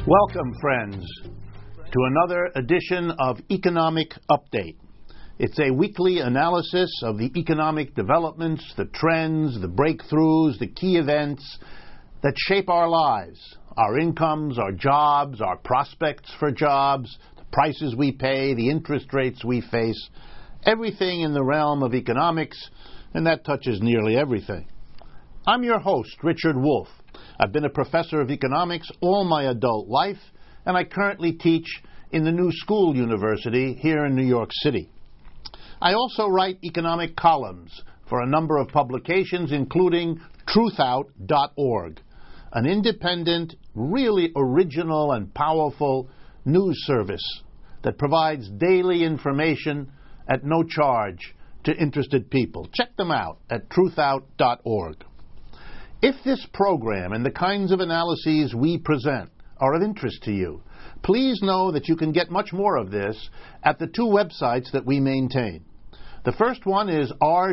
Welcome, friends, to another edition of Economic Update. It's a weekly analysis of the economic developments, the trends, the breakthroughs, the key events that shape our lives, our incomes, our jobs, our prospects for jobs, the prices we pay, the interest rates we face, everything in the realm of economics, and that touches nearly everything. I'm your host, Richard Wolff. I've been a professor of economics all my adult life, and I currently teach in the New School University here in New York City. I also write economic columns for a number of publications, including Truthout.org, an independent, really original and powerful news service that provides daily information at no charge to interested people. Check them out at Truthout.org. If this program and the kinds of analyses we present are of interest to you, please know that you can get much more of this at the two websites that we maintain. The first one is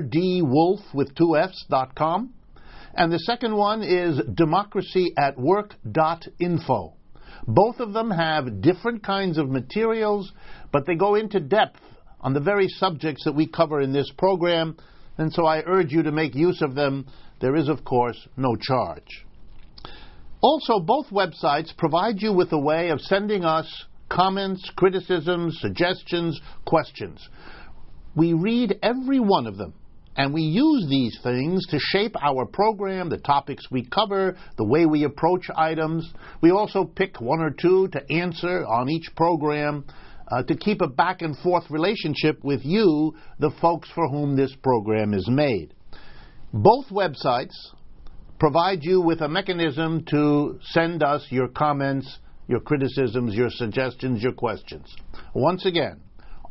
rdwolf.com, and the second one is democracyatwork.info. Both of them have different kinds of materials, but they go into depth on the very subjects that we cover in this program, and so I urge you to make use of them. There is, of course, no charge. Also, both websites provide you with a way of sending us comments, criticisms, suggestions, questions. We read every one of them, and we use these things to shape our program, the topics we cover, the way we approach items. We also pick one or two to answer on each program to keep a back-and-forth relationship with you, the folks for whom this program is made. Both websites provide you with a mechanism to send us your comments, your criticisms, your suggestions, your questions. Once again,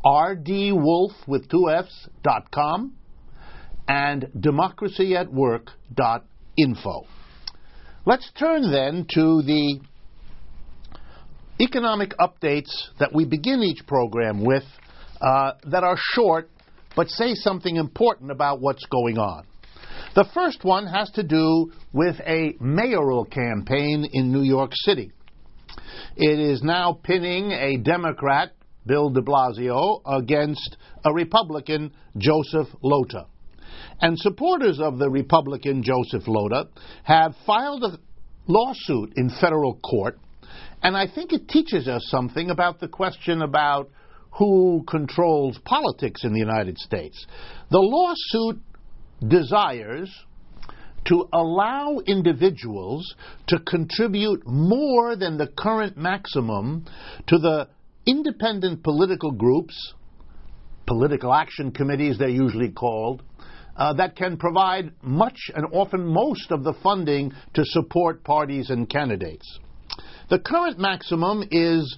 rdwolf.com and democracyatwork.info. Let's turn then to the economic updates that we begin each program with that are short but say something important about what's going on. The first one has to do with a mayoral campaign in New York City. It is now pinning a Democrat, Bill de Blasio, against a Republican, Joseph Lota. And supporters of the Republican, Joseph Lota, have filed a lawsuit in federal court, and I think it teaches us something about the question about who controls politics in the United States. The lawsuit desires to allow individuals to contribute more than the current maximum to the independent political groups, political action committees they're usually called, that can provide much and often most of the funding to support parties and candidates. The current maximum is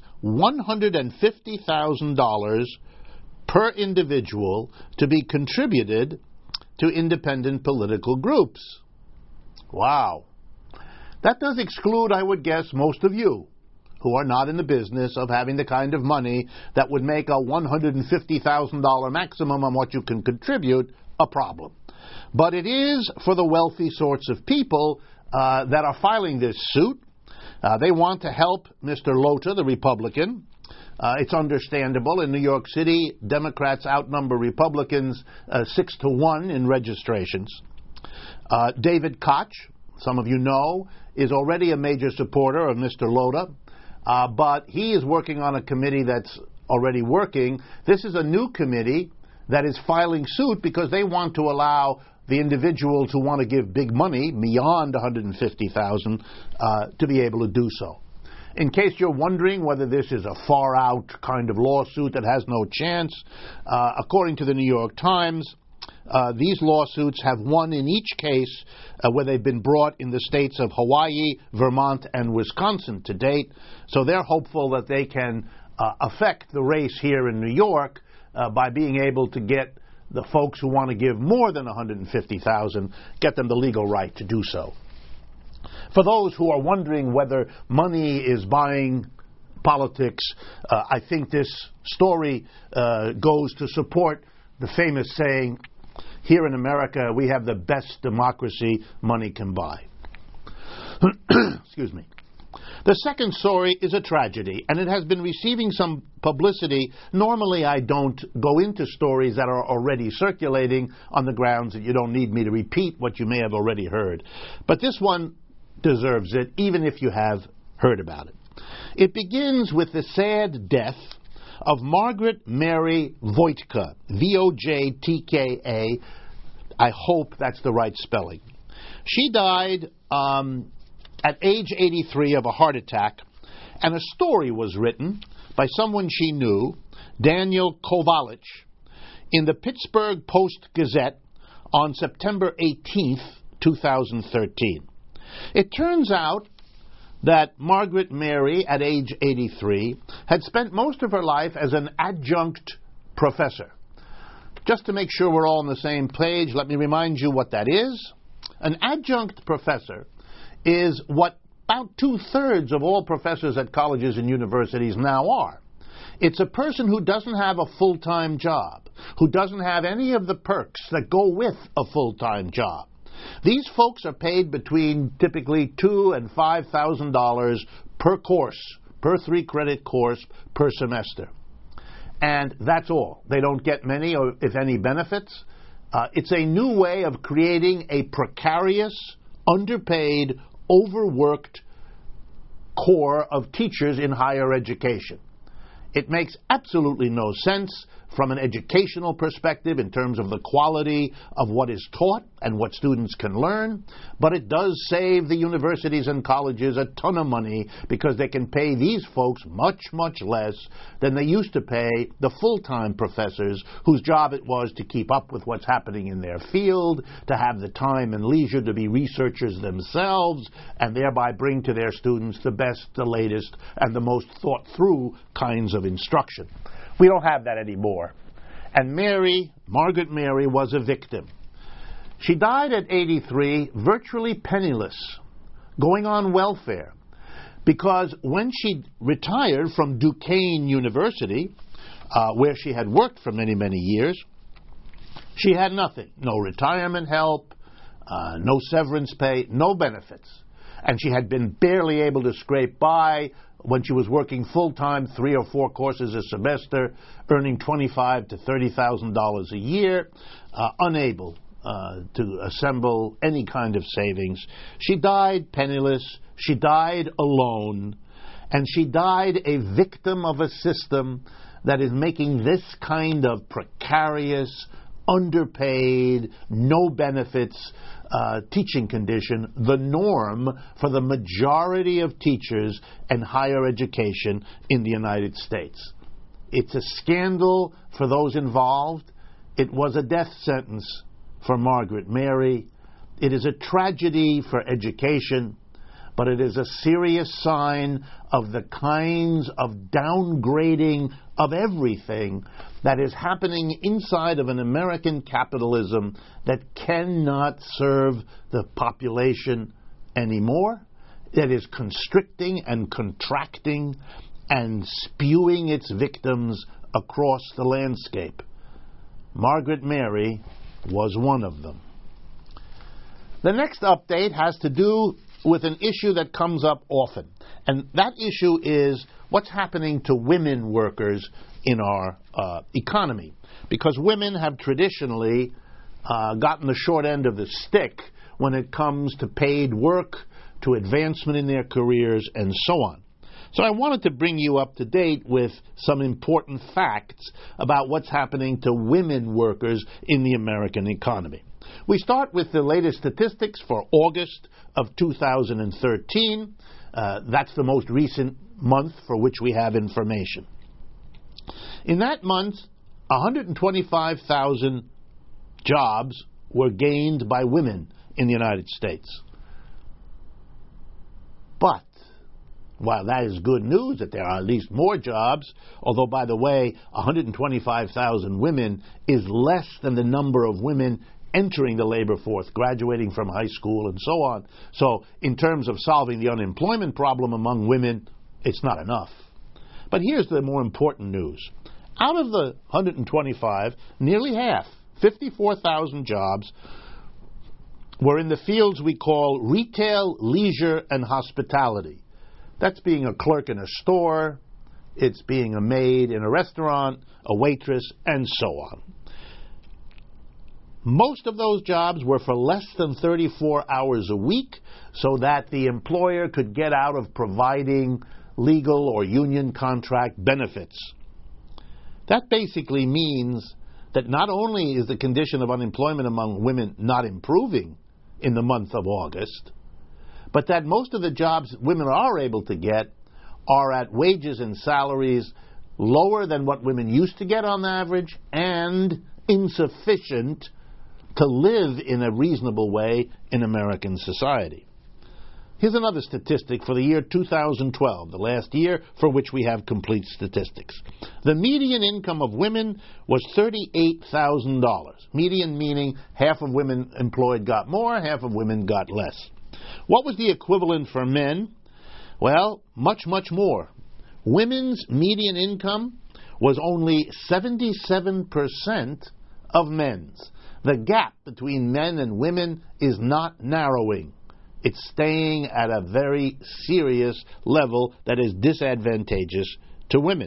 $150,000 per individual to be contributed to independent political groups. Wow. That does exclude, I would guess, most of you who are not in the business of having the kind of money that would make a $150,000 maximum on what you can contribute a problem. But it is for the wealthy sorts of people that are filing this suit. They want to help Mr. Lota, the Republican. It's understandable. In New York City, Democrats outnumber Republicans 6-1 in registrations. David Koch, some of you know, is already a major supporter of Mr. Lota, but he is working on a committee that's already working. This is a new committee that is filing suit because they want to allow the individuals who want to give big money beyond $150,000 to be able to do so. In case you're wondering whether this is a far-out kind of lawsuit that has no chance, according to the New York Times, these lawsuits have won in each case where they've been brought in the states of Hawaii, Vermont, and Wisconsin to date. So they're hopeful that they can affect the race here in New York by being able to get the folks who want to give more than $150,000, get them the legal right to do so. For those who are wondering whether money is buying politics, I think this story goes to support the famous saying, here in America, we have the best democracy money can buy. Excuse me. The second story is a tragedy, and it has been receiving some publicity. Normally, I don't go into stories that are already circulating on the grounds that you don't need me to repeat what you may have already heard. But this one deserves it, even if you have heard about it. It begins with the sad death of Margaret Mary Voitka, V-O-J-T-K-A. I hope that's the right spelling. She died at age 83 of a heart attack, and a story was written by someone she knew, Daniel Kovalich, in the Pittsburgh Post-Gazette on September 18th, 2013. It turns out that Margaret Mary, at age 83, had spent most of her life as an adjunct professor. Just to make sure we're all on the same page, let me remind you what that is. An adjunct professor is what about 2/3 of all professors at colleges and universities now are. It's a person who doesn't have a full-time job, who doesn't have any of the perks that go with a full-time job. These folks are paid between typically $2,000 and $5,000 per course, per 3-credit course per semester. And that's all. They don't get many, or if any, benefits. It's a new way of creating a precarious, underpaid, overworked core of teachers in higher education. It makes absolutely no sense from an educational perspective in terms of the quality of what is taught and what students can learn, but it does save the universities and colleges a ton of money because they can pay these folks much, much less than they used to pay the full-time professors whose job it was to keep up with what's happening in their field, to have the time and leisure to be researchers themselves, and thereby bring to their students the best, the latest, and the most thought-through kinds of instruction. We don't have that anymore. And Margaret Mary, was a victim. She died at 83, virtually penniless, going on welfare, because when she retired from Duquesne University, where she had worked for many, many years, she had nothing. No retirement help, no severance pay, no benefits. And she had been barely able to scrape by when she was working full-time, 3 or 4 courses a semester, earning $25,000 to $30,000 a year, unable to assemble any kind of savings. She died penniless, she died alone, and she died a victim of a system that is making this kind of precarious, underpaid, no benefits teaching condition the norm for the majority of teachers and higher education in the United States. It's a scandal for those involved. It was a death sentence for Margaret Mary. It is a tragedy for education, but it is a serious sign of the kinds of downgrading of everything that is happening inside of an American capitalism that cannot serve the population anymore, that is constricting and contracting and spewing its victims across the landscape. Margaret Mary was one of them. The next update has to do with an issue that comes up often, and that issue is what's happening to women workers in our economy, because women have traditionally gotten the short end of the stick when it comes to paid work, to advancement in their careers, and so on. So I wanted to bring you up to date with some important facts about what's happening to women workers in the American economy. We start with the latest statistics for August of 2013. That's the most recent month for which we have information. In that month, 125,000 jobs were gained by women in the United States. But while that is good news that there are at least more jobs, although, by the way, 125,000 women is less than the number of women entering the labor force, graduating from high school, and so on. So in terms of solving the unemployment problem among women, it's not enough. But here's the more important news. Out of the 125, nearly half, 54,000 jobs, were in the fields we call retail, leisure, and hospitality. That's being a clerk in a store, it's being a maid in a restaurant, a waitress, and so on. Most of those jobs were for less than 34 hours a week so that the employer could get out of providing legal or union contract benefits. That basically means that not only is the condition of unemployment among women not improving in the month of August, but that most of the jobs women are able to get are at wages and salaries lower than what women used to get on average and insufficient to live in a reasonable way in American society. Here's another statistic for the year 2012, the last year for which we have complete statistics. The median income of women was $38,000. Median meaning half of women employed got more, half of women got less. What was the equivalent for men? Well, much, much more. Women's median income was only 77% of men's. The gap between men and women is not narrowing. It's staying at a very serious level that is disadvantageous to women.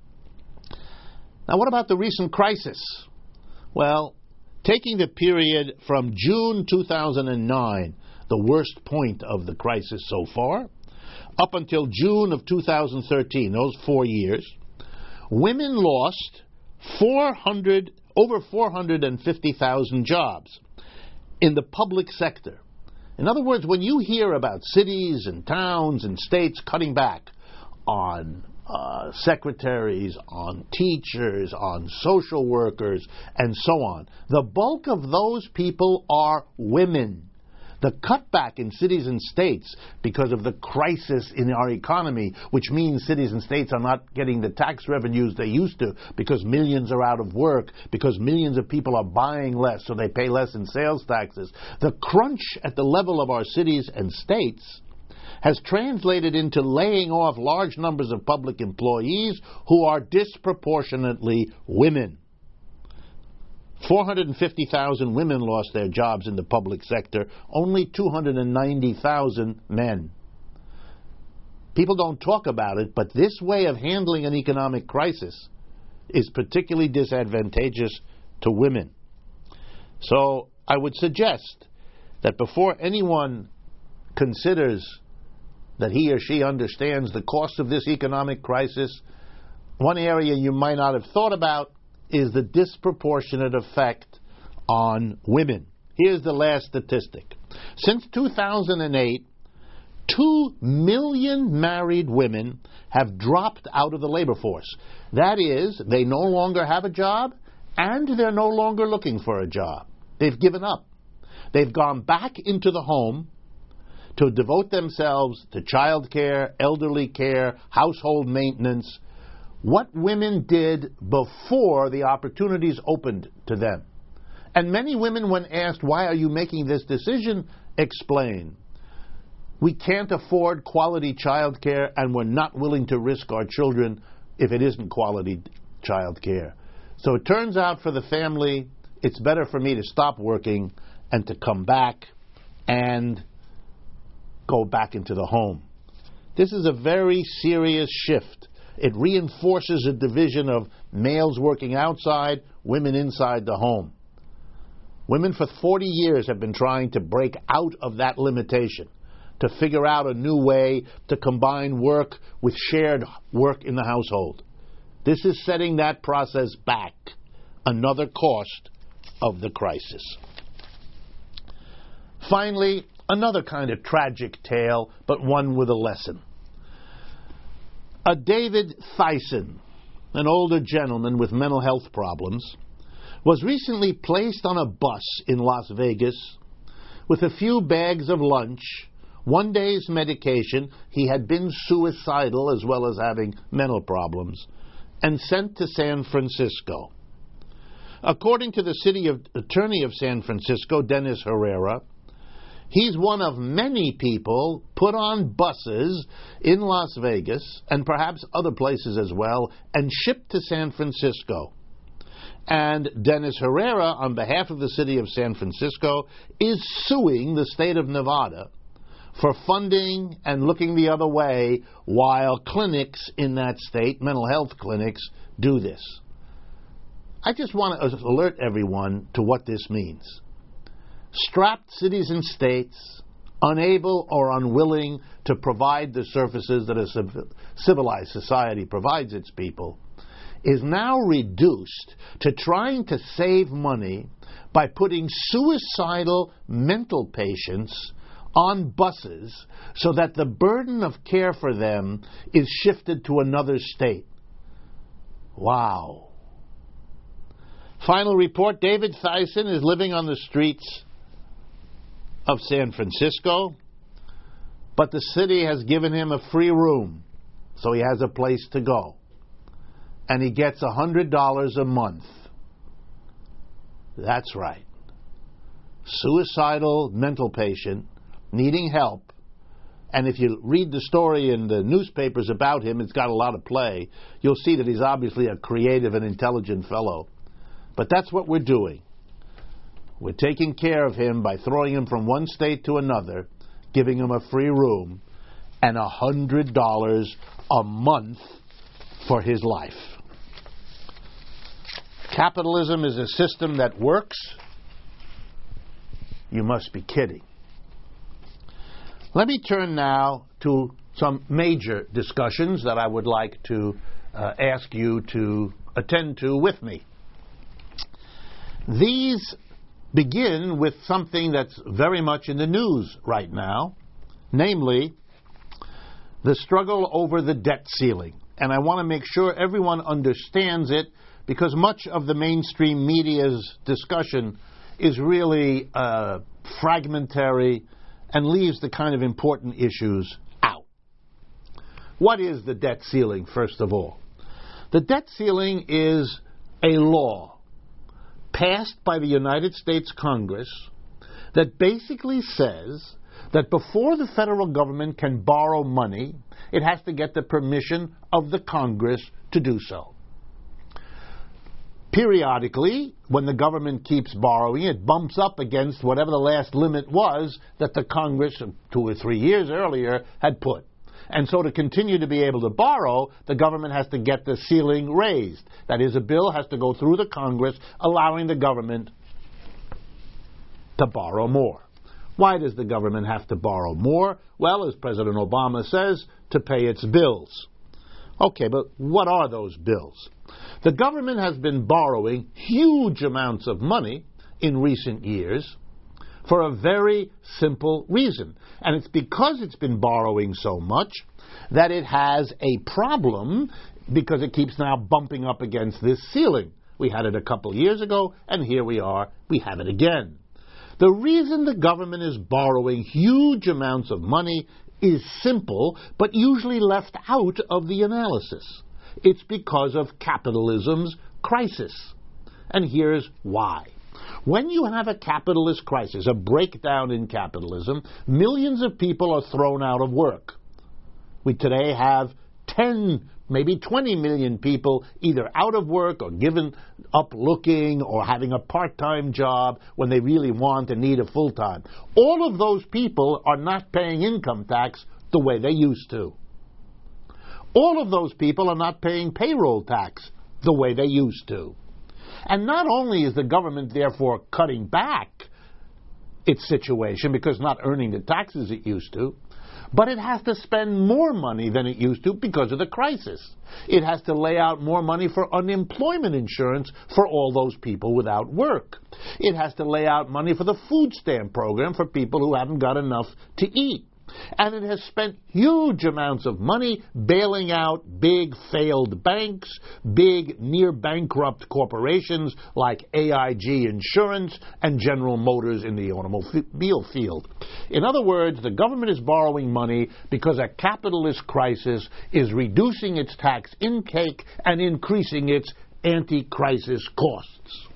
Now, what about the recent crisis? Well, taking the period from June 2009, the worst point of the crisis so far, up until June of 2013, those 4 years, women lost over 450,000 jobs in the public sector. In other words, when you hear about cities and towns and states cutting back on secretaries, on teachers, on social workers, and so on, the bulk of those people are women. The cutback in cities and states because of the crisis in our economy, which means cities and states are not getting the tax revenues they used to because millions are out of work, because millions of people are buying less, so they pay less in sales taxes. The crunch at the level of our cities and states has translated into laying off large numbers of public employees who are disproportionately women. 450,000 women lost their jobs in the public sector, only 290,000 men. People don't talk about it, but this way of handling an economic crisis is particularly disadvantageous to women. So I would suggest that before anyone considers that he or she understands the cost of this economic crisis, one area you might not have thought about is the disproportionate effect on women. Here's the last statistic. Since 2008, 2 million married women have dropped out of the labor force. That is, they no longer have a job and they're no longer looking for a job. They've given up. They've gone back into the home to devote themselves to child care, elderly care, household maintenance, what women did before the opportunities opened to them. And many women, when asked, why are you making this decision, explain, we can't afford quality child care and we're not willing to risk our children if it isn't quality child care. So it turns out for the family, it's better for me to stop working and to come back and go back into the home. This is a very serious shift. It reinforces a division of males working outside, women inside the home. Women for 40 years have been trying to break out of that limitation, to figure out a new way to combine work with shared work in the household. This is setting that process back, another cost of the crisis. Finally, another kind of tragic tale, but one with a lesson. A David Thyssen, an older gentleman with mental health problems, was recently placed on a bus in Las Vegas with a few bags of lunch, 1 day's medication. He had been suicidal as well as having mental problems, and sent to San Francisco. According to the city attorney of San Francisco, Dennis Herrera, he's one of many people put on buses in Las Vegas, and perhaps other places as well, and shipped to San Francisco. And Dennis Herrera, on behalf of the city of San Francisco, is suing the state of Nevada for funding and looking the other way while clinics in that state, mental health clinics, do this. I just want to alert everyone to what this means. Strapped cities and states, unable or unwilling to provide the services that a civilized society provides its people, is now reduced to trying to save money by putting suicidal mental patients on buses so that the burden of care for them is shifted to another state. Wow. Final report, David Thyssen is living on the streets of San Francisco, but the city has given him a free room, so he has a place to go. And he gets $100 a month. That's right. Suicidal mental patient needing help. And if you read the story in the newspapers about him, it's got a lot of play. You'll see that he's obviously a creative and intelligent fellow. But that's what we're doing. We're taking care of him by throwing him from one state to another, giving him a free room, and $100 a month for his life. Capitalism is a system that works? You must be kidding. Let me turn now to some major discussions that I would like to ask you to attend to with me. These begin with something that's very much in the news right now, namely the struggle over the debt ceiling. And I want to make sure everyone understands it, because much of the mainstream media's discussion is really fragmentary and leaves the kind of important issues out. What is the debt ceiling, first of all? The debt ceiling is a law passed by the United States Congress that basically says that before the federal government can borrow money, it has to get the permission of the Congress to do so. Periodically, when the government keeps borrowing, it bumps up against whatever the last limit was that the Congress 2 or 3 years earlier had put. And so to continue to be able to borrow, the government has to get the ceiling raised. That is, a bill has to go through the Congress allowing the government to borrow more. Why does the government have to borrow more? Well, as President Obama says, to pay its bills. Okay, but what are those bills? The government has been borrowing huge amounts of money in recent years for a very simple reason. And it's because it's been borrowing so much that it has a problem, because it keeps now bumping up against this ceiling. We had it a couple years ago, and here we are, we have it again. The reason the government is borrowing huge amounts of money is simple, but usually left out of the analysis. It's because of capitalism's crisis. And here's why. When you have a capitalist crisis, a breakdown in capitalism, millions of people are thrown out of work. We today have 10, maybe 20 million people either out of work or given up looking or having a part-time job when they really want and need a full-time. All of those people are not paying income tax the way they used to. All of those people are not paying payroll tax the way they used to. And not only is the government therefore cutting back its situation because not earning the taxes it used to, but it has to spend more money than it used to because of the crisis. It has to lay out more money for unemployment insurance for all those people without work. It has to lay out money for the food stamp program for people who haven't got enough to eat. And it has spent huge amounts of money bailing out big failed banks, big near-bankrupt corporations like AIG Insurance and General Motors in the automobile field. In other words, the government is borrowing money because a capitalist crisis is reducing its tax intake and increasing its anti-crisis costs.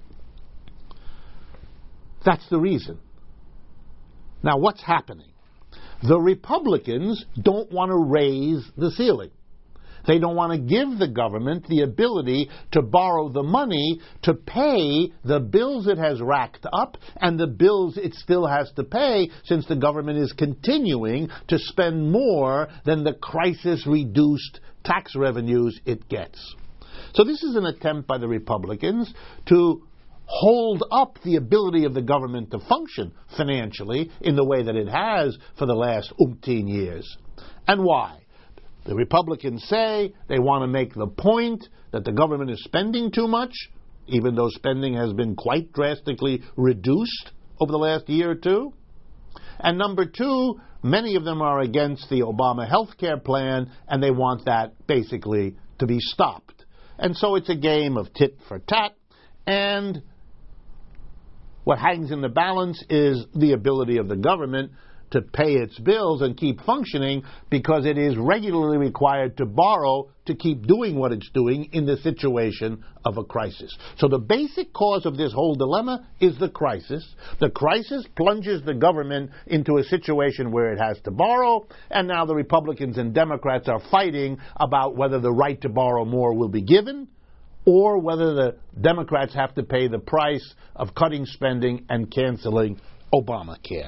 That's the reason. Now, what's happening? The Republicans don't want to raise the ceiling. They don't want to give the government the ability to borrow the money to pay the bills it has racked up and the bills it still has to pay, since the government is continuing to spend more than the crisis-reduced tax revenues it gets. So this is an attempt by the Republicans to hold up the ability of the government to function financially in the way that it has for the last umpteen years. And why? The Republicans say they want to make the point that the government is spending too much, even though spending has been quite drastically reduced over the last year or two. And number two, many of them are against the Obama health care plan, and they want that basically to be stopped. And so it's a game of tit for tat, and what hangs in the balance is the ability of the government to pay its bills and keep functioning, because it is regularly required to borrow to keep doing what it's doing in the situation of a crisis. So the basic cause of this whole dilemma is the crisis. The crisis plunges the government into a situation where it has to borrow, and now the Republicans and Democrats are fighting about whether the right to borrow more will be given, or whether the Democrats have to pay the price of cutting spending and canceling Obamacare.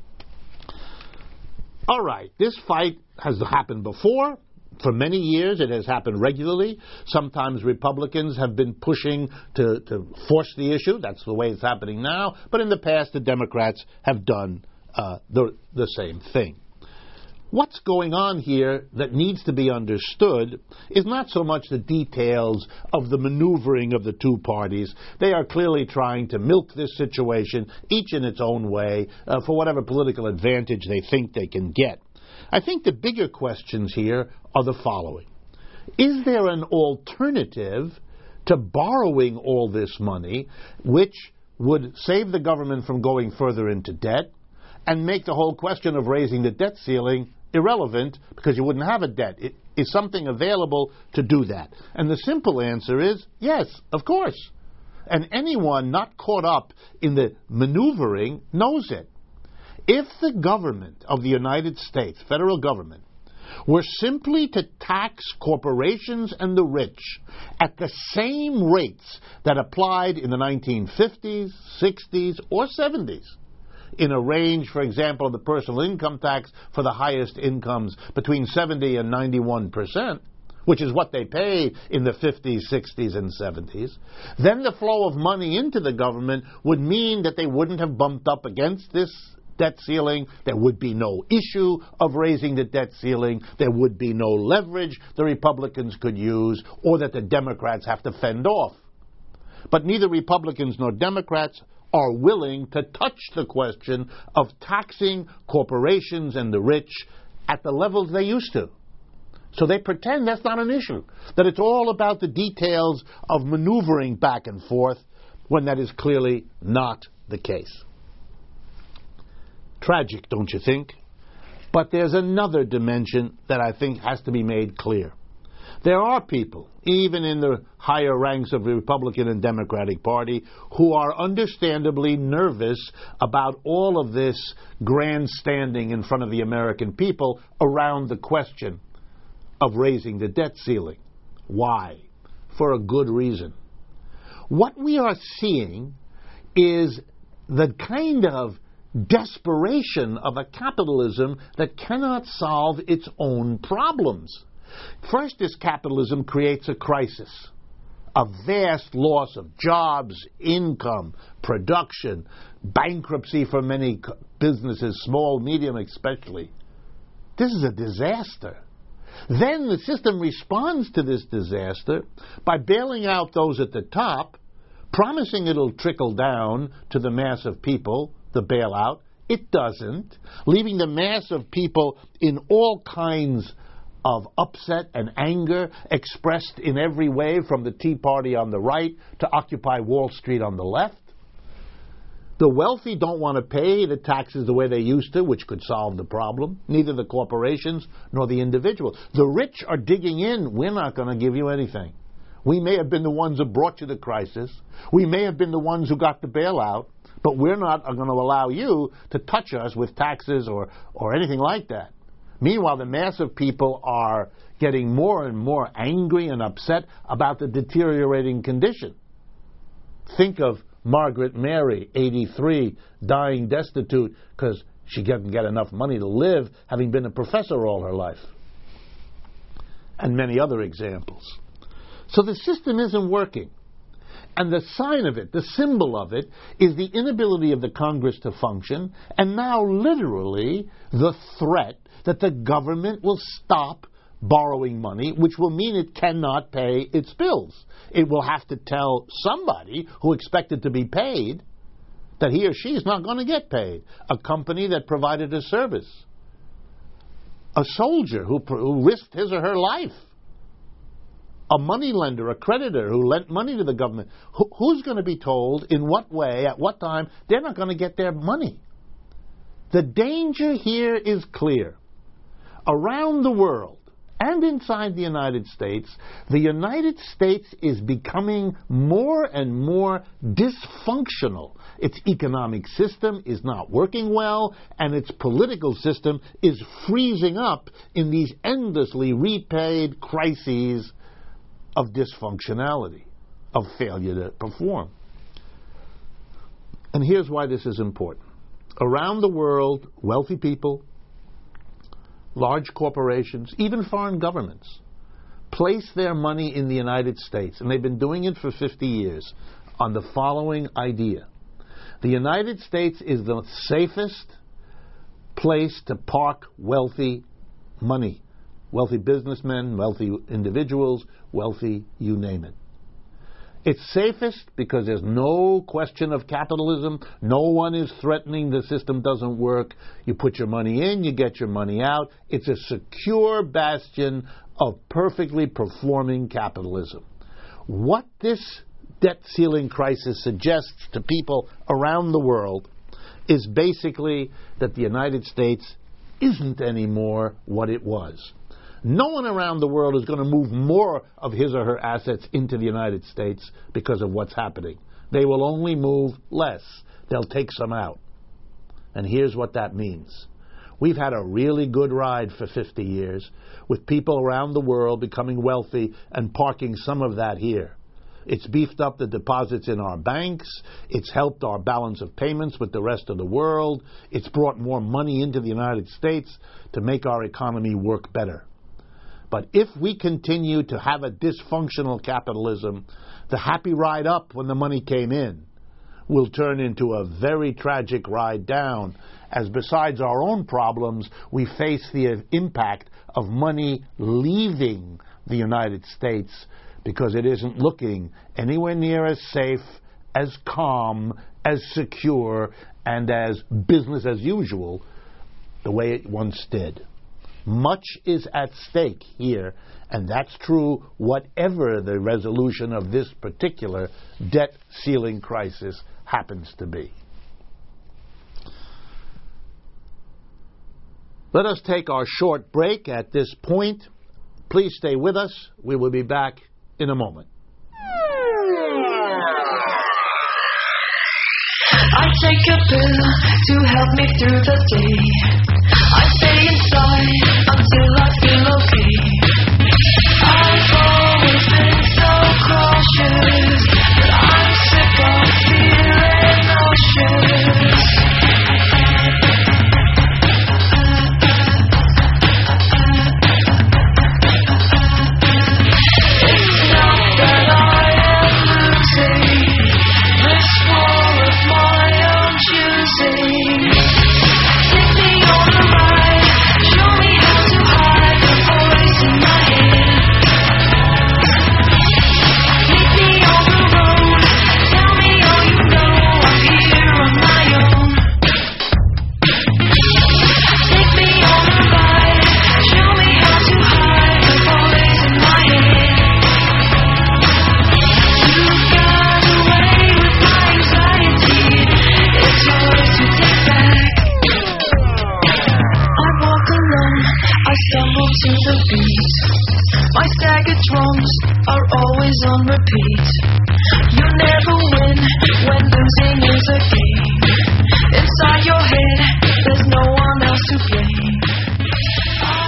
All right, this fight has happened before. For many years, it has happened regularly. Sometimes Republicans have been pushing to force the issue. That's the way it's happening now. But in the past, the Democrats have done the same thing. What's going on here that needs to be understood is not so much the details of the maneuvering of the two parties. They are clearly trying to milk this situation, each in its own way, for whatever political advantage they think they can get. I think the bigger questions here are the following. Is there an alternative to borrowing all this money, which would save the government from going further into debt and make the whole question of raising the debt ceiling irrelevant, because you wouldn't have a debt? Is something available to do that? And the simple answer is yes, of course. And anyone not caught up in the maneuvering knows it. If the government of the United States, federal government, were simply to tax corporations and the rich at the same rates that applied in the 1950s, 60s, or 70s, in a range, for example, of the personal income tax for the highest incomes between 70 and 91%, which is what they paid in the 50s, 60s, and 70s, then the flow of money into the government would mean that they wouldn't have bumped up against this debt ceiling. There would be no issue of raising the debt ceiling. There would be no leverage the Republicans could use, or that the Democrats have to fend off. But neither Republicans nor Democrats are willing to touch the question of taxing corporations and the rich at the levels they used to. So they pretend that's not an issue, that it's all about the details of maneuvering back and forth, when that is clearly not the case. Tragic, don't you think? But there's another dimension that I think has to be made clear. There are people, even in the higher ranks of the Republican and Democratic Party, who are understandably nervous about all of this grandstanding in front of the American people around the question of raising the debt ceiling. Why? For a good reason. What we are seeing is the kind of desperation of a capitalism that cannot solve its own problems. First, this capitalism creates a crisis, a vast loss of jobs, income, production, bankruptcy for many businesses, small, medium especially. This is a disaster. Then the system responds to this disaster by bailing out those at the top, promising it'll trickle down to the mass of people, the bailout. It doesn't, leaving the mass of people in all kinds of upset and anger, expressed in every way, from the Tea Party on the right to Occupy Wall Street on the left. The wealthy don't want to pay the taxes the way they used to, which could solve the problem. Neither the corporations nor the individual. The rich are digging in. We're not going to give you anything. We may have been the ones who brought you the crisis. We may have been the ones who got the bailout, but we're not going to allow you to touch us with taxes or anything like that. Meanwhile, the mass of people are getting more and more angry and upset about the deteriorating condition. Think of Margaret Mary, 83, dying destitute because she didn't get enough money to live, having been a professor all her life. And many other examples. So the system isn't working. And the sign of it, the symbol of it, is the inability of the Congress to function, and now literally the threat that the government will stop borrowing money, which will mean it cannot pay its bills. It will have to tell somebody who expected to be paid that he or she is not going to get paid. A company that provided a service. A soldier who risked his or her life. A moneylender, a creditor who lent money to the government. Who's going to be told in what way, at what time, they're not going to get their money? The danger here is clear. Around the world, and inside the United States is becoming more and more dysfunctional. Its economic system is not working well, and its political system is freezing up in these endlessly repaid crises of dysfunctionality, of failure to perform. And here's why this is important. Around the world, wealthy people, large corporations, even foreign governments, place their money in the United States, and they've been doing it for 50 years, on the following idea. The United States is the safest place to park wealthy money. Wealthy businessmen, wealthy individuals, wealthy, you name it. It's safest because there's no question of capitalism. No one is threatening the system doesn't work. You put your money in, you get your money out. It's a secure bastion of perfectly performing capitalism. What this debt ceiling crisis suggests to people around the world is basically that the United States isn't anymore what it was. No one around the world is going to move more of his or her assets into the United States because of what's happening. They will only move less. They'll take some out. And here's what that means. We've had a really good ride for 50 years with people around the world becoming wealthy and parking some of that here. It's beefed up the deposits in our banks. It's helped our balance of payments with the rest of the world. It's brought more money into the United States to make our economy work better. But if we continue to have a dysfunctional capitalism, the happy ride up when the money came in will turn into a very tragic ride down, as besides our own problems, we face the impact of money leaving the United States because it isn't looking anywhere near as safe, as calm, as secure, and as business as usual the way it once did. Much is at stake here, and that's true whatever the resolution of this particular debt ceiling crisis happens to be. Let us take our short break at this point. Please stay with us. We will be back in a moment. I take a pill to help me through the day. I stay inside until I feel okay. I've always been so cautious, but I'm sick of feeling nauseous. It's not that I am losing this war of my own choosing. Take me on the ride, show me how to hide the voice in my head. Take me on the road, tell me all you know, I'm here on my own. Take me on the ride, show me how to hide the voice in my head. You got away with my anxiety, it's yours to take back. I walk alone, I stumble to the beat. My staggered drums are always on repeat. You never win when losing is a game. Inside your head, there's no one else to blame.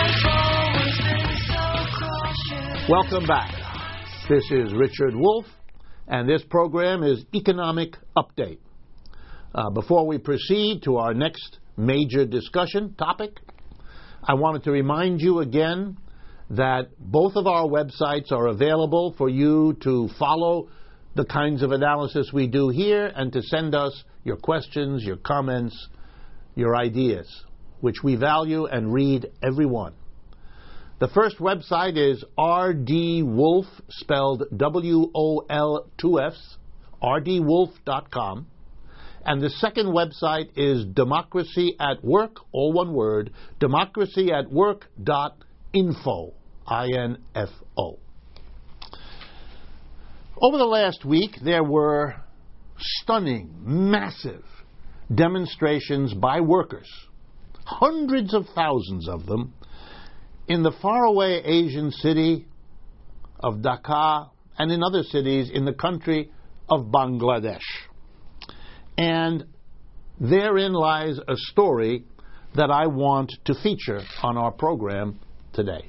Welcome back. This is Richard Wolff, and this program is Economic Update. Before we proceed to our next major discussion topic, I wanted to remind you again that both of our websites are available for you to follow the kinds of analysis we do here and to send us your questions, your comments, your ideas, which we value and read every one. The first website is RD Wolff, spelled W-O-L, 2 Fs, rdwolff.com. And the second website is Democracy at Work, all one word, democracyatwork.info, I-N-F-O. Over the last week, there were stunning, massive demonstrations by workers, hundreds of thousands of them, in the faraway Asian city of Dhaka and in other cities in the country of Bangladesh. And therein lies a story that I want to feature on our program today.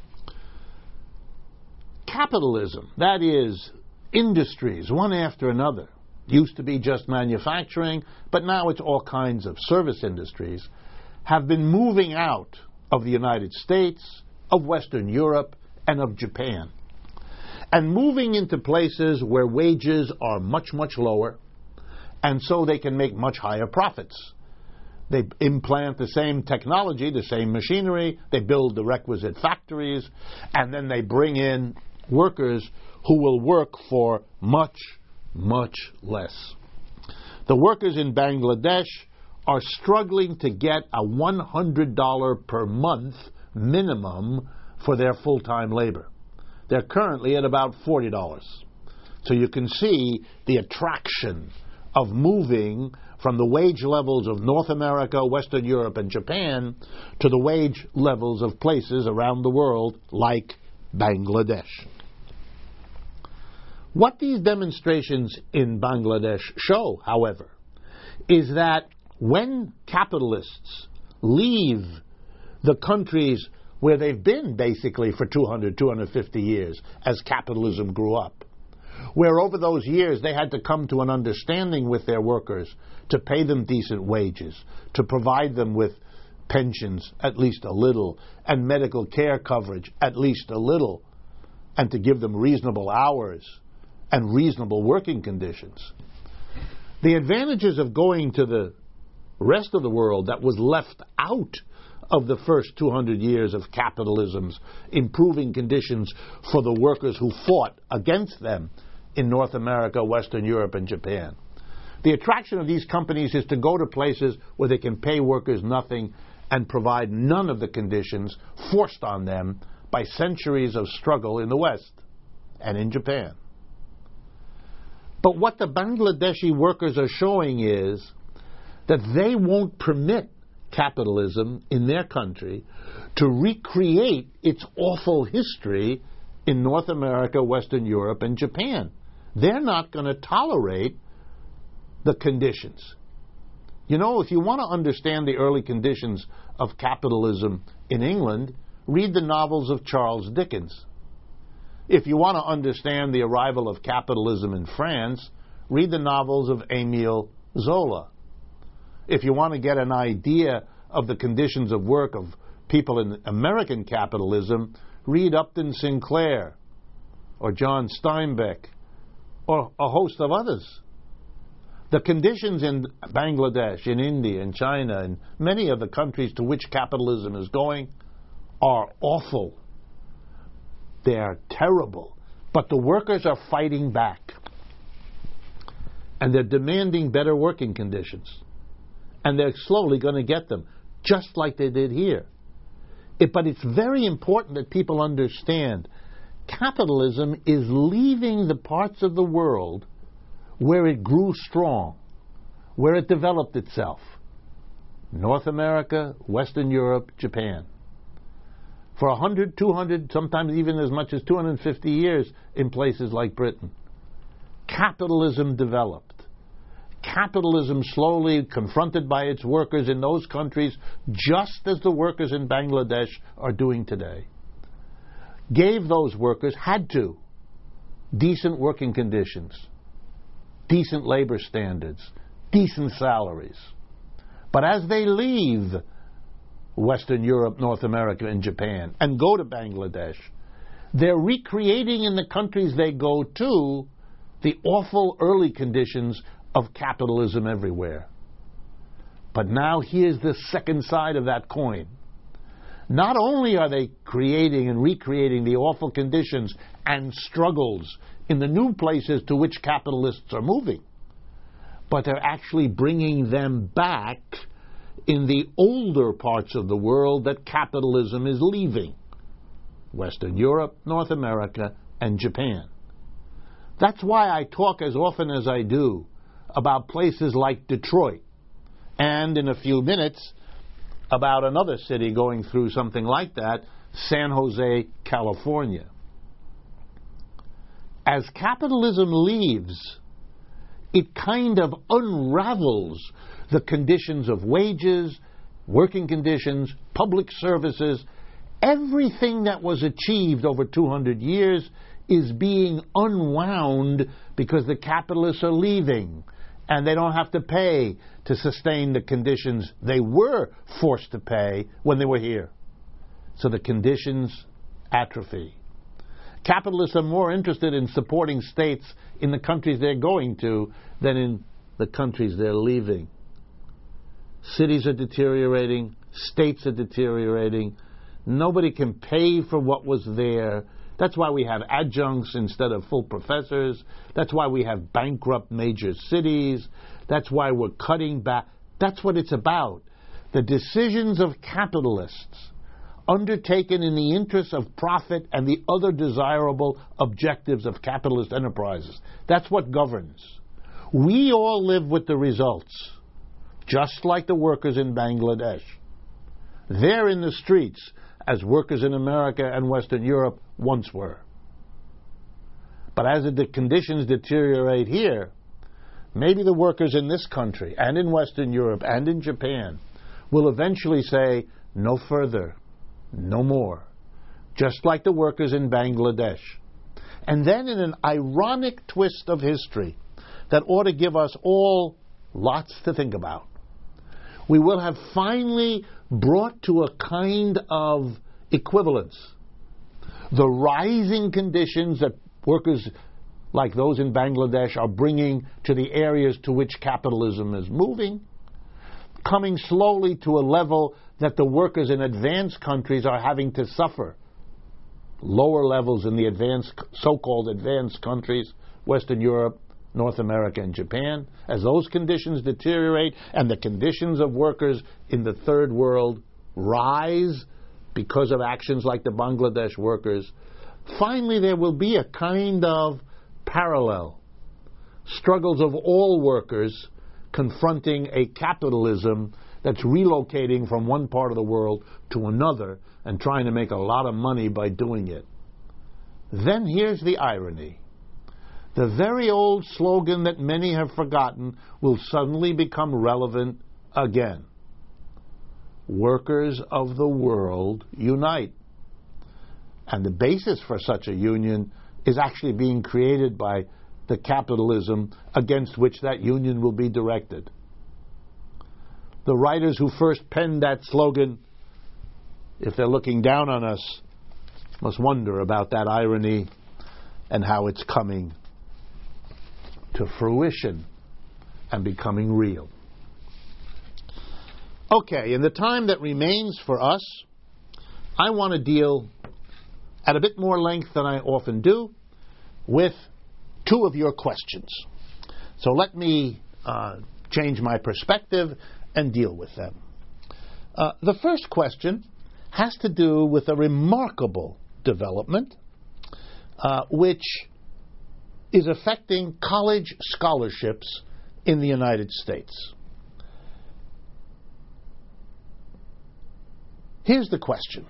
Capitalism, that is, industries, one after another, used to be just manufacturing, but now it's all kinds of service industries, have been moving out of the United States, of Western Europe, and of Japan, and moving into places where wages are much, much lower, and so they can make much higher profits. They implant the same technology, the same machinery, they build the requisite factories, and then they bring in workers who will work for much, much less. The workers in Bangladesh are struggling to get a $100 per month minimum for their full-time labor. They're currently at about $40. So you can see the attraction of moving from the wage levels of North America, Western Europe, and Japan to the wage levels of places around the world like Bangladesh. What these demonstrations in Bangladesh show, however, is that when capitalists leave the countries where they've been basically for 200, 250 years as capitalism grew up, where over those years they had to come to an understanding with their workers to pay them decent wages, to provide them with pensions, at least a little, and medical care coverage, at least a little, and to give them reasonable hours and reasonable working conditions. The advantages of going to the rest of the world that was left out of the first 200 years of capitalism's improving conditions for the workers who fought against them in North America, Western Europe, and Japan. The attraction of these companies is to go to places where they can pay workers nothing and provide none of the conditions forced on them by centuries of struggle in the West and in Japan. But what the Bangladeshi workers are showing is that they won't permit capitalism in their country to recreate its awful history in North America, Western Europe, and Japan. They're not going to tolerate the conditions. You know, if you want to understand the early conditions of capitalism in England, read the novels of Charles Dickens. If you want to understand the arrival of capitalism in France, read the novels of Émile Zola. If you want to get an idea of the conditions of work of people in American capitalism, read Upton Sinclair or John Steinbeck or a host of others. The conditions in Bangladesh, in India, in China, and many of the countries to which capitalism is going are awful. They are terrible. But the workers are fighting back. And they're demanding better working conditions. And they're slowly going to get them, just like they did here. But it's very important that people understand capitalism is leaving the parts of the world where it grew strong, where it developed itself. North America, Western Europe, Japan. For 100, 200, sometimes even as much as 250 years in places like Britain. Capitalism developed. Capitalism slowly confronted by its workers in those countries, just as the workers in Bangladesh are doing today. gave those workers, had to, decent working conditions, decent labor standards, decent salaries. But as they leave Western Europe, North America, and Japan, and go to Bangladesh, they're recreating in the countries they go to the awful early conditions of capitalism everywhere. But now here's the second side of that coin. Not only are they creating and recreating the awful conditions and struggles in the new places to which capitalists are moving, but they're actually bringing them back in the older parts of the world that capitalism is leaving. Western Europe, North America, and Japan. That's why I talk as often as I do about places like Detroit, and in a few minutes about another city going through something like that, San Jose, California. As capitalism leaves, it kind of unravels the conditions of wages, working conditions, public services. Everything that was achieved over 200 years is being unwound because the capitalists are leaving and they don't have to pay to sustain the conditions they were forced to pay when they were here. So the conditions atrophy. Capitalists are more interested in supporting states in the countries they're going to than in the countries they're leaving. Cities are deteriorating, states are deteriorating. Nobody can pay for what was there. That's why we have adjuncts instead of full professors. That's why we have bankrupt major cities. That's why we're cutting back. That's what it's about. The decisions of capitalists undertaken in the interest of profit and the other desirable objectives of capitalist enterprises. That's what governs. We all live with the results, just like the workers in Bangladesh. They're in the streets as workers in America and Western Europe once were. But as the conditions deteriorate here, maybe the workers in this country and in Western Europe and in Japan will eventually say, no further, no more, just like the workers in Bangladesh. And then in an ironic twist of history that ought to give us all lots to think about, we will have finally brought to a kind of equivalence the rising conditions that workers like those in Bangladesh are bringing to the areas to which capitalism is moving, coming slowly to a level that the workers in advanced countries are having to suffer. Lower levels in the advanced, so-called advanced countries, Western Europe, North America, and Japan. As those conditions deteriorate and the conditions of workers in the third world rise because of actions like the Bangladesh workers, finally there will be a kind of parallel. Struggles of all workers confronting a capitalism that's relocating from one part of the world to another and trying to make a lot of money by doing it. Then here's the irony. The very old slogan that many have forgotten will suddenly become relevant again. Workers of the world unite. And the basis for such a union is actually being created by the capitalism against which that union will be directed. The writers who first penned that slogan, if they're looking down on us, must wonder about that irony and how it's coming to fruition and becoming real. Okay, in the time that remains for us, I want to deal at a bit more length than I often do with two of your questions. So let me change my perspective and deal with them. The first question has to do with a remarkable development which is affecting college scholarships in the United States. Here's the question.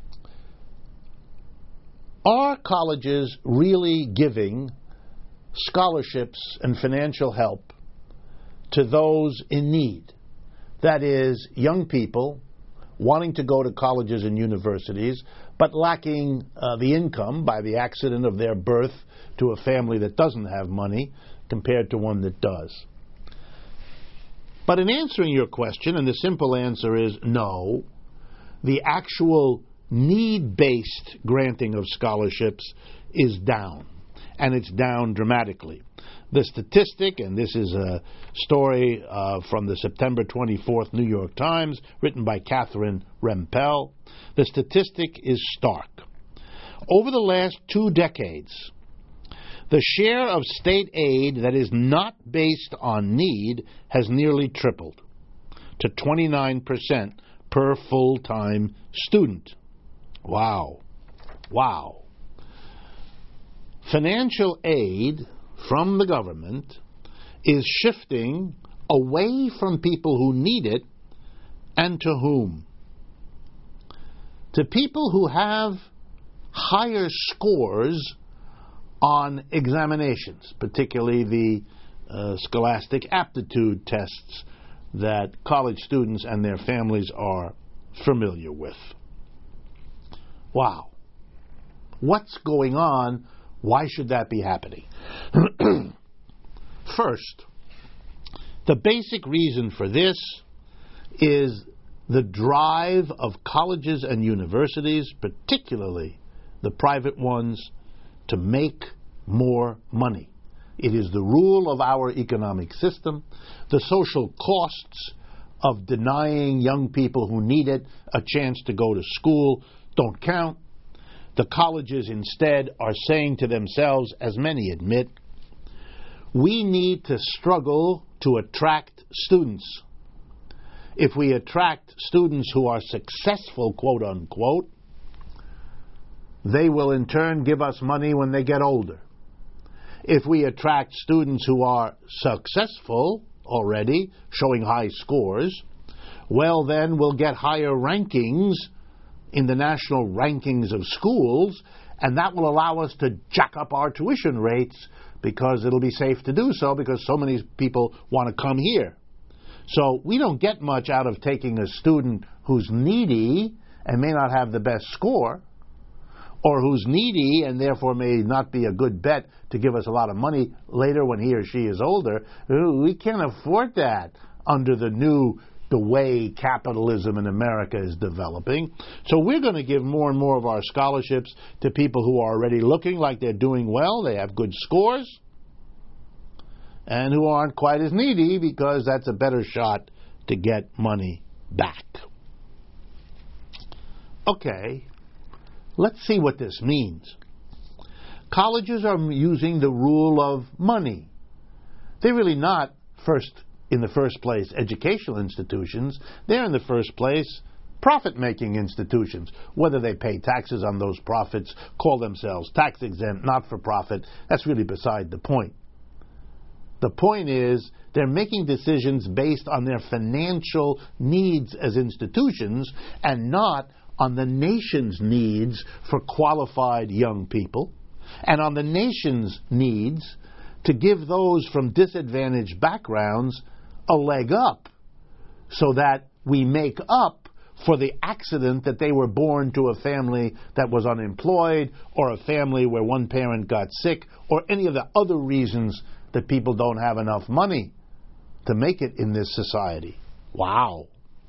Are colleges really giving scholarships and financial help to those in need? That is, young people wanting to go to colleges and universities, but lacking the income by the accident of their birth to a family that doesn't have money compared to one that does. But in answering your question, and the simple answer is no, the actual need-based granting of scholarships is down, and it's down dramatically. The statistic, and this is a story from the September 24th New York Times, written by Catherine Rempel, the statistic is stark. Over the last 2 decades, the share of state aid that is not based on need has nearly tripled to 29% per full-time student. Wow. Wow. Financial aid from the government is shifting away from people who need it, and to whom? To people who have higher scores on examinations, particularly the scholastic aptitude tests that college students and their families are familiar with. Wow. What's going on? Why should that be happening? First, the basic reason for this is the drive of colleges and universities, particularly the private ones, to make more money. It is the rule of our economic system. The social costs of denying young people who need it a chance to go to school don't count. The colleges instead are saying to themselves, as many admit, we need to struggle to attract students. If we attract students who are successful, quote unquote, they will in turn give us money when they get older. If we attract students who are successful already, showing high scores, well then we'll get higher rankings in the national rankings of schools, and that will allow us to jack up our tuition rates because it'll be safe to do so because so many people want to come here. So we don't get much out of taking a student who's needy and may not have the best score, or who's needy and therefore may not be a good bet to give us a lot of money later when he or she is older. We can't afford that under the way capitalism in America is developing. So we're going to give more and more of our scholarships to people who are already looking like they're doing well, they have good scores, and who aren't quite as needy because that's a better shot to get money back. Okay. Let's see what this means. Colleges are using the rule of money. They're really not, in the first place, educational institutions. They're in the first place profit-making institutions. Whether they pay taxes on those profits, call themselves tax-exempt, not-for-profit, that's really beside the point. The point is, they're making decisions based on their financial needs as institutions and not on the nation's needs for qualified young people, and on the nation's needs to give those from disadvantaged backgrounds a leg up, so that we make up for the accident that they were born to a family that was unemployed, or a family where one parent got sick, or any of the other reasons that people don't have enough money to make it in this society. Wow.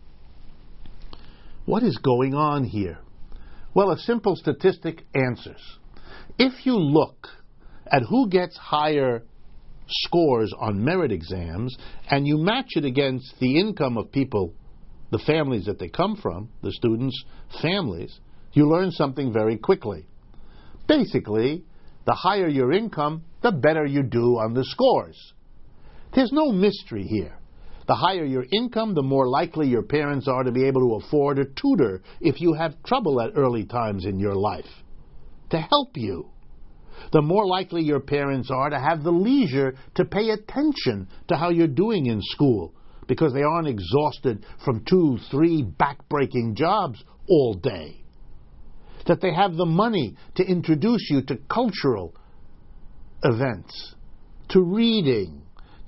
What is going on here? Well, a simple statistic answers. If you look at who gets higher scores on merit exams, and you match it against the income of people, the families that they come from, the students' families, you learn something very quickly. Basically, the higher your income, the better you do on the scores. There's no mystery here. The higher your income, the more likely your parents are to be able to afford a tutor if you have trouble at early times in your life, to help you. The more likely your parents are to have the leisure to pay attention to how you're doing in school, because they aren't exhausted from 2, 3 back-breaking jobs all day. That they have the money to introduce you to cultural events, to reading,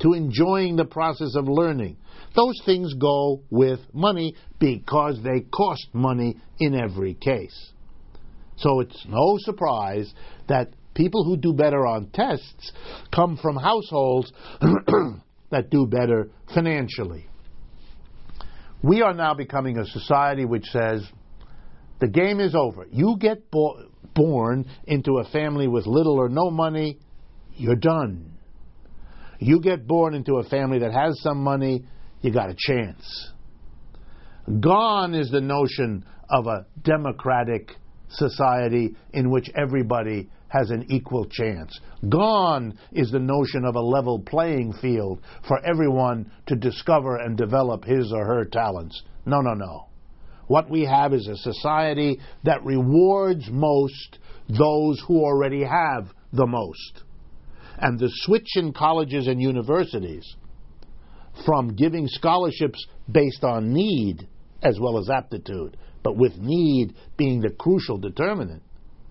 to enjoying the process of learning. Those things go with money because they cost money in every case. So it's no surprise that people who do better on tests come from households that do better financially. We are now becoming a society which says, the game is over. You get born into a family with little or no money, you're done. You get born into a family that has some money, you got a chance. Gone is the notion of a democratic society in which everybody has an equal chance. Gone is the notion of a level playing field for everyone to discover and develop his or her talents. No, no, no. What we have is a society that rewards most those who already have the most. And the switch in colleges and universities from giving scholarships based on need as well as aptitude, but with need being the crucial determinant,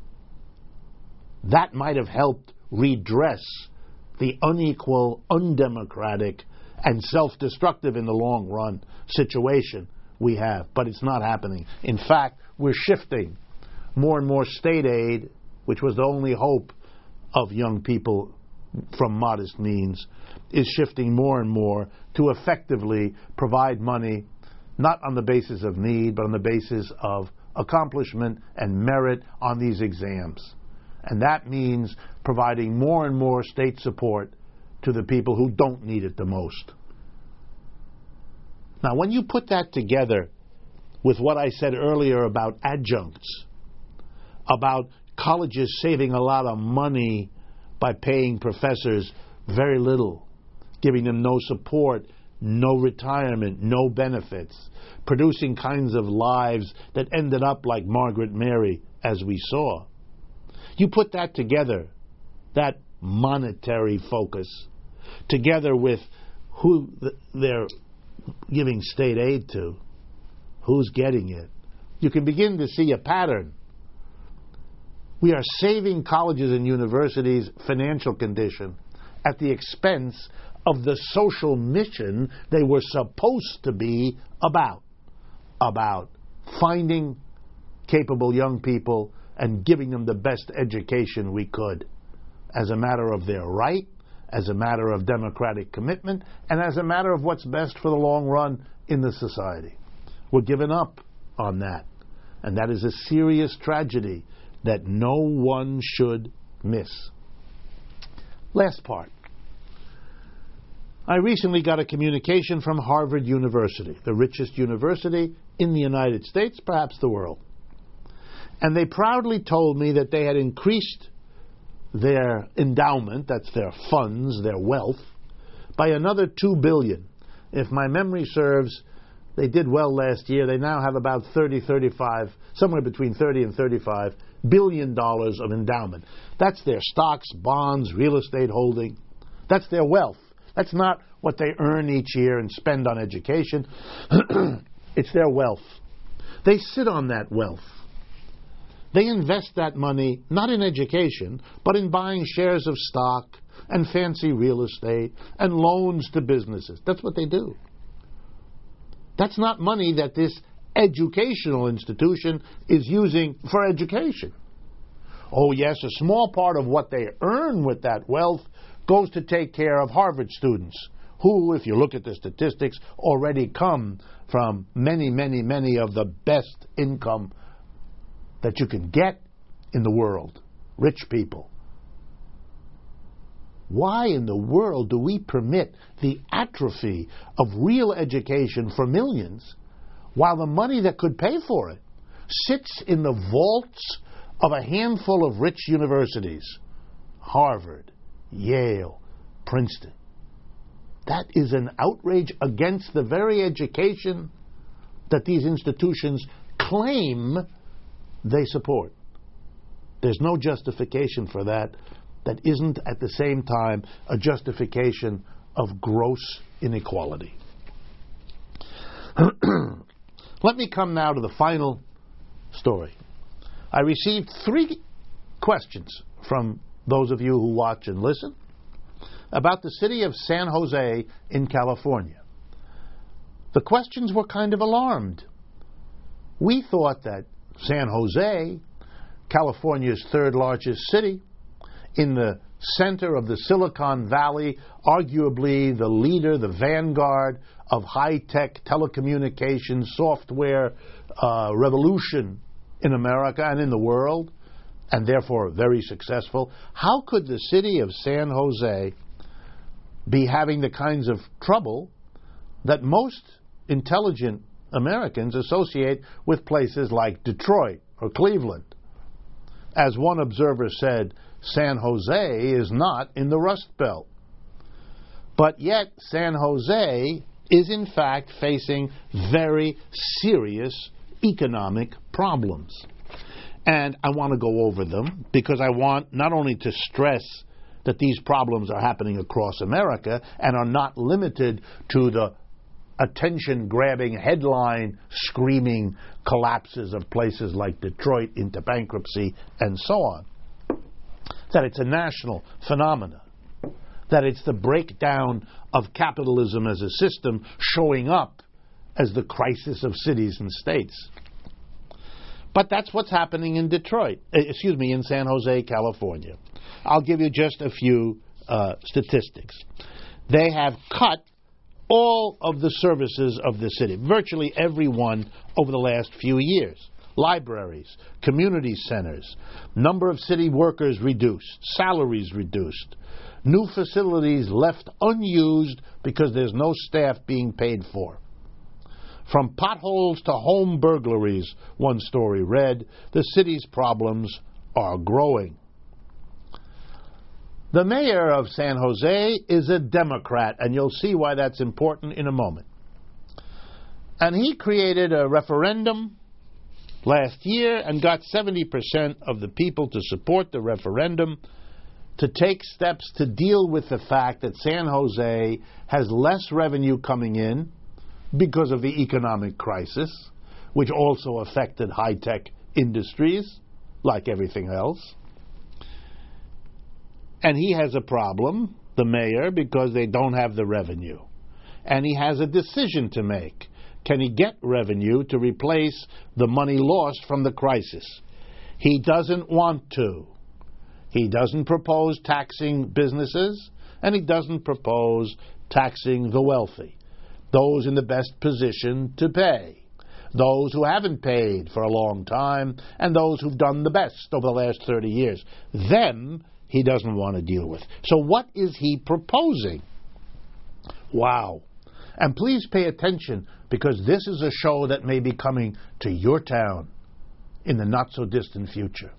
that might have helped redress the unequal, undemocratic, and self-destructive in the long run situation we have. But it's not happening. In fact, we're shifting more and more state aid, which was the only hope of young people from modest means, is shifting more and more to effectively provide money, not on the basis of need, but on the basis of accomplishment and merit on these exams. And that means providing more and more state support to the people who don't need it the most. Now, when you put that together with what I said earlier about adjuncts, about colleges saving a lot of money by paying professors very little, giving them no support, no retirement, no benefits, producing kinds of lives that ended up like Margaret Mary, as we saw. You put that together, that monetary focus, together with who they're giving state aid to, who's getting it, you can begin to see a pattern. We are saving colleges and universities' financial condition at the expense of the social mission they were supposed to be about finding capable young people and giving them the best education we could, as a matter of their right, as a matter of democratic commitment, and as a matter of what's best for the long run in the society. We're giving up on that. And that is a serious tragedy that no one should miss. Last part. I recently got a communication from Harvard University, the richest university in the United States, perhaps the world. And they proudly told me that they had increased their endowment, that's their funds, their wealth, by another $2 billion. If my memory serves, they did well last year. They now have about somewhere between 30 and $35 billion of endowment. That's their stocks, bonds, real estate holding. That's their wealth. That's not what they earn each year and spend on education. It's their wealth. They sit on that wealth. They invest that money not in education, but in buying shares of stock and fancy real estate and loans to businesses. That's what they do. That's not money that this educational institution is using for education. Oh yes, a small part of what they earn with that wealth goes to take care of Harvard students, who, if you look at the statistics, already come from many, many, many of the best income that you can get in the world. Rich people. Why in the world do we permit the atrophy of real education for millions while the money that could pay for it sits in the vaults of a handful of rich universities? Harvard, Yale, Princeton. That is an outrage against the very education that these institutions claim they support. There's no justification for that that isn't at the same time a justification of gross inequality. Let me come now to the final story. I received 3 questions from those of you who watch and listen about the city of San Jose in California. The questions were kind of alarmed. We thought that San Jose, California's third largest city, in the center of the Silicon Valley, arguably the leader, the vanguard of high-tech telecommunications software revolution in America and in the world, and therefore very successful. How could the city of San Jose be having the kinds of trouble that most intelligent Americans associate with places like Detroit or Cleveland? As one observer said, San Jose is not in the Rust Belt. But yet, San Jose is in fact facing very serious economic problems. And I want to go over them because I want not only to stress that these problems are happening across America and are not limited to the attention-grabbing, headline-screaming collapses of places like Detroit into bankruptcy and so on. That it's a national phenomenon. That it's the breakdown of capitalism as a system showing up as the crisis of cities and states. But that's what's happening in in San Jose, California. I'll give you just a few statistics. They have cut all of the services of the city, virtually every one over the last few years. Libraries, community centers, number of city workers reduced, salaries reduced, new facilities left unused because there's no staff being paid for. From potholes to home burglaries, one story read, the city's problems are growing. The mayor of San Jose is a Democrat, and you'll see why that's important in a moment. And he created a referendum last year and got 70% of the people to support the referendum to take steps to deal with the fact that San Jose has less revenue coming in because of the economic crisis, which also affected high-tech industries, like everything else. And he has a problem, the mayor, because they don't have the revenue. And he has a decision to make. Can he get revenue to replace the money lost from the crisis? He doesn't want to. He doesn't propose taxing businesses, and he doesn't propose taxing the wealthy, those in the best position to pay, those who haven't paid for a long time, and those who've done the best over the last 30 years. Them he doesn't want to deal with. So what is he proposing? Wow. And please pay attention, because this is a show that may be coming to your town in the not-so-distant future.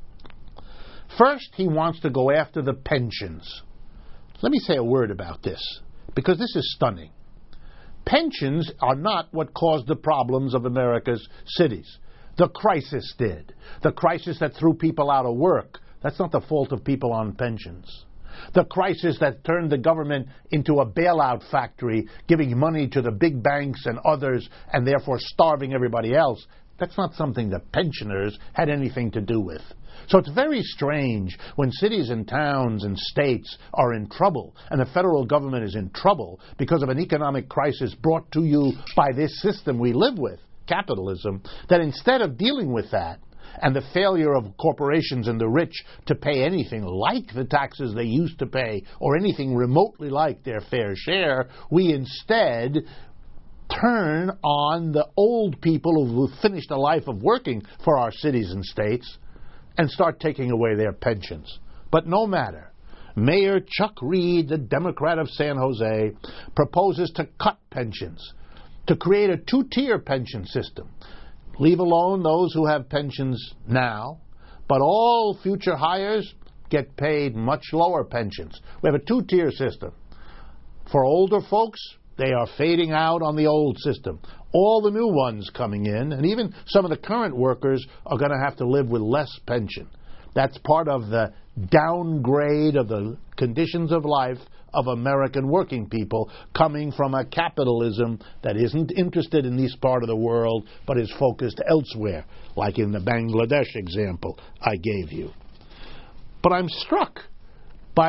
First, he wants to go after the pensions. Let me say a word about this, because this is stunning. Pensions are not what caused the problems of America's cities. The crisis did. The crisis that threw people out of work. That's not the fault of people on pensions. The crisis that turned the government into a bailout factory, giving money to the big banks and others, and therefore starving everybody else, that's not something the pensioners had anything to do with. So it's very strange when cities and towns and states are in trouble, and the federal government is in trouble because of an economic crisis brought to you by this system we live with, capitalism, that instead of dealing with that, and the failure of corporations and the rich to pay anything like the taxes they used to pay or anything remotely like their fair share, we instead turn on the old people who finished a life of working for our cities and states and start taking away their pensions. But no matter. Mayor Chuck Reed, the Democrat of San Jose, proposes to cut pensions, to create a two-tier pension system. Leave alone those who have pensions now, but all future hires get paid much lower pensions. We have a two-tier system. For older folks, they are fading out on the old system. All the new ones coming in, and even some of the current workers, are going to have to live with less pension. That's part of the downgrade of the conditions of life of American working people, coming from a capitalism that isn't interested in this part of the world, but is focused elsewhere, like in the Bangladesh example I gave you. But I'm struck by a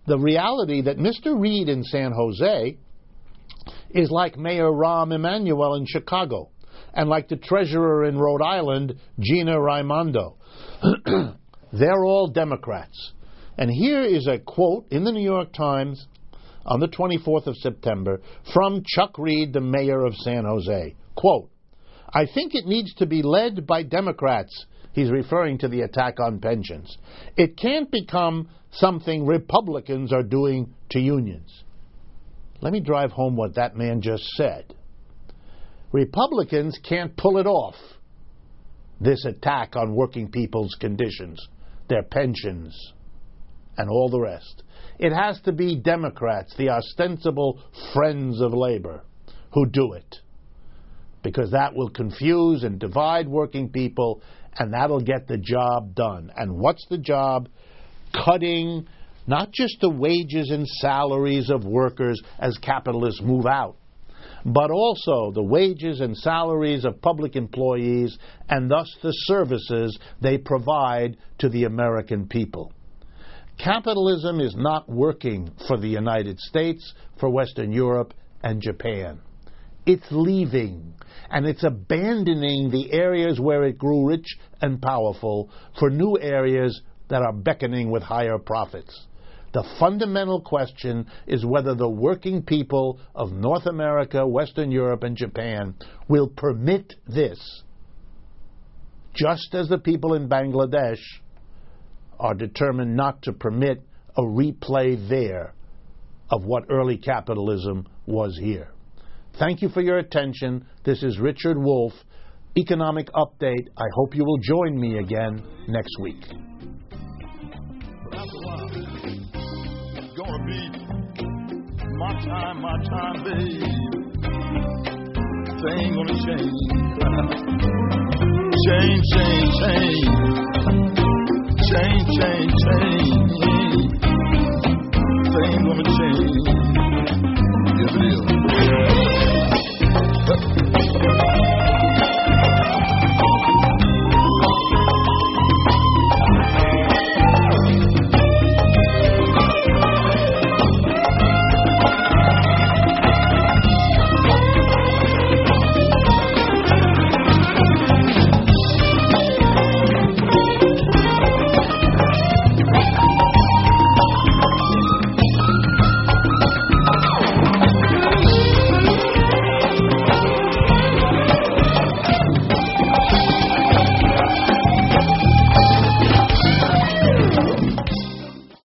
the reality that Mr. Reed in San Jose is like Mayor Rahm Emanuel in Chicago, and like the treasurer in Rhode Island, Gina Raimondo. They're all Democrats. And here is a quote in the New York Times on the 24th of September from Chuck Reed, the mayor of San Jose. Quote, "I think it needs to be led by Democrats." He's referring to the attack on pensions. "It can't become something Republicans are doing to unions." Let me drive home what that man just said. Republicans can't pull it off, this attack on working people's conditions, their pensions, and all the rest. It has to be Democrats, the ostensible friends of labor, who do it. Because that will confuse and divide working people, and that'll get the job done. And what's the job? Cutting not just the wages and salaries of workers as capitalists move out, but also the wages and salaries of public employees, and thus the services they provide to the American people. Capitalism is not working for the United States, for Western Europe, and Japan. It's leaving, and it's abandoning the areas where it grew rich and powerful for new areas that are beckoning with higher profits. The fundamental question is whether the working people of North America, Western Europe, and Japan will permit this, just as the people in Bangladesh are determined not to permit a replay there of what early capitalism was here. Thank you for your attention. This is Richard Wolff, Economic Update. I hope you will join me again next week. It's gonna be my time, babe. Thing gonna change. Change. Change.